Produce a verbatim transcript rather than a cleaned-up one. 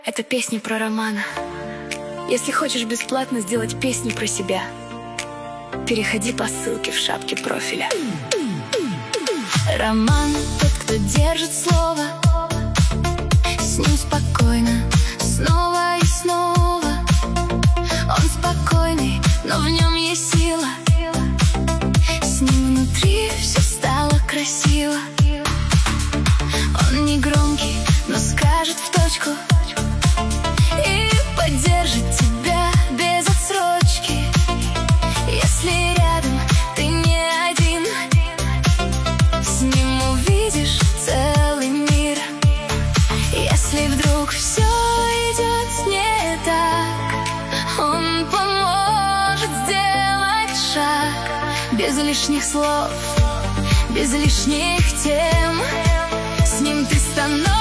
Это песня про Романа. Если хочешь бесплатно сделать песню про себя, переходи по ссылке в шапке профиля. Роман тот, кто держит слово, с ним спокойно снова и снова. Он спокойный, но в нем есть сила. С ним внутри все стало красиво. Он не громкий, но скажет в точку и поддержит тебя без отсрочки. Если рядом ты не один, с ним увидишь целый мир. Если вдруг все идет не так, он поможет сделать шаг. Без лишних слов, без лишних тем, с ним ты становишься